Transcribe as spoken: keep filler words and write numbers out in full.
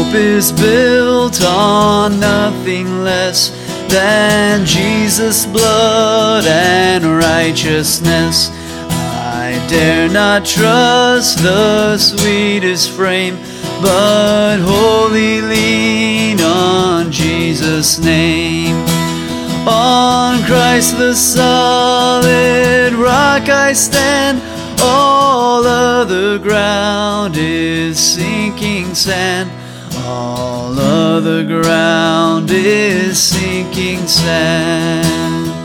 hope is built on nothing less than Jesus' blood and righteousness. I dare not trust the sweetest frame, but wholly lean on Jesus' name. On Christ the solid rock I stand, all other ground is sinking sand. All other ground is sinking sand.